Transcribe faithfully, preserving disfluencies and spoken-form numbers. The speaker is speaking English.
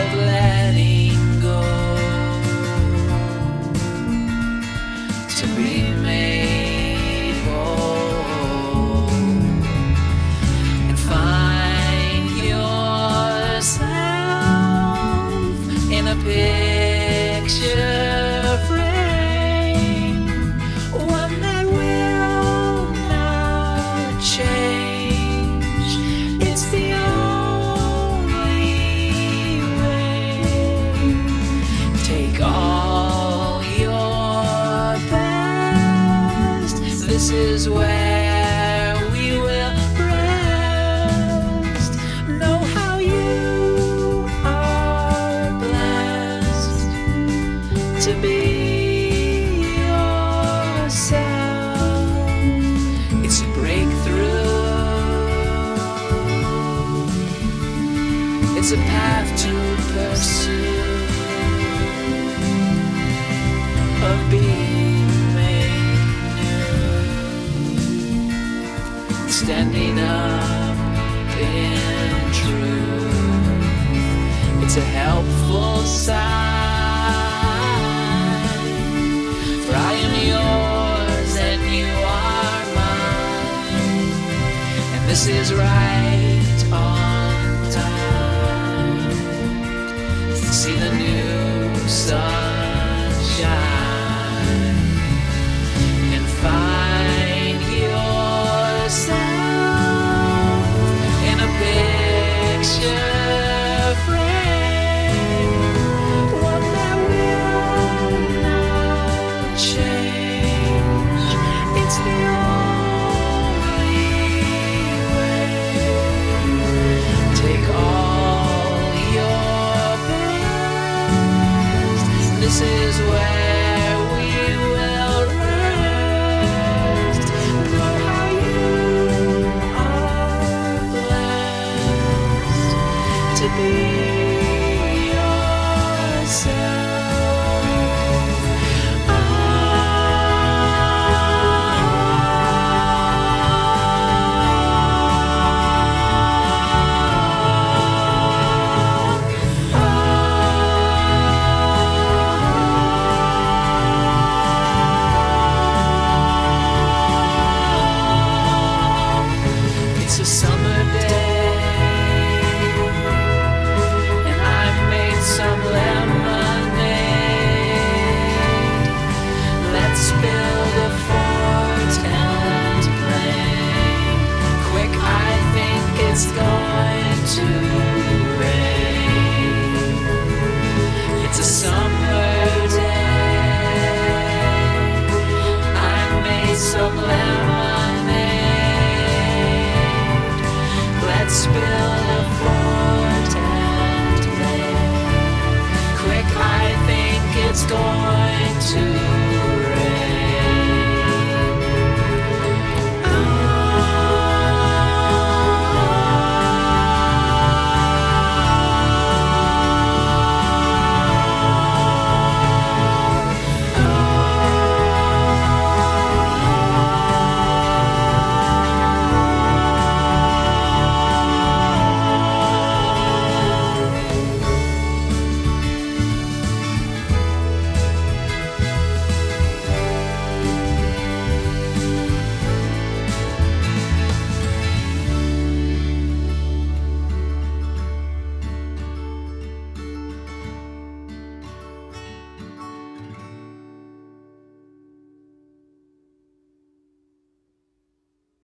of letting go, to be made whole and find yourself in a picture frame, one that will not change. It's the only way. Take all your best. This is where we will rest. Know how you are blessed to be yourself. It's a breakthrough. It's a path to pursue, of being made new, standing up in truth. It's a helpful sign, for I am yours and you are mine, and this is right on time. See the new sunshine and find yourself in a picture frame, one that will not change. It's the only way. Take all your best. This is where we will rest. Know how you are blessed to be yourself. Ah, it's a summer day, and I've made some lemonade. Let's build a fort and play. Quick, I think it's going to rain. It's a summer day. I made some lemonade. Let's build a fort and play. Quick, I think it's going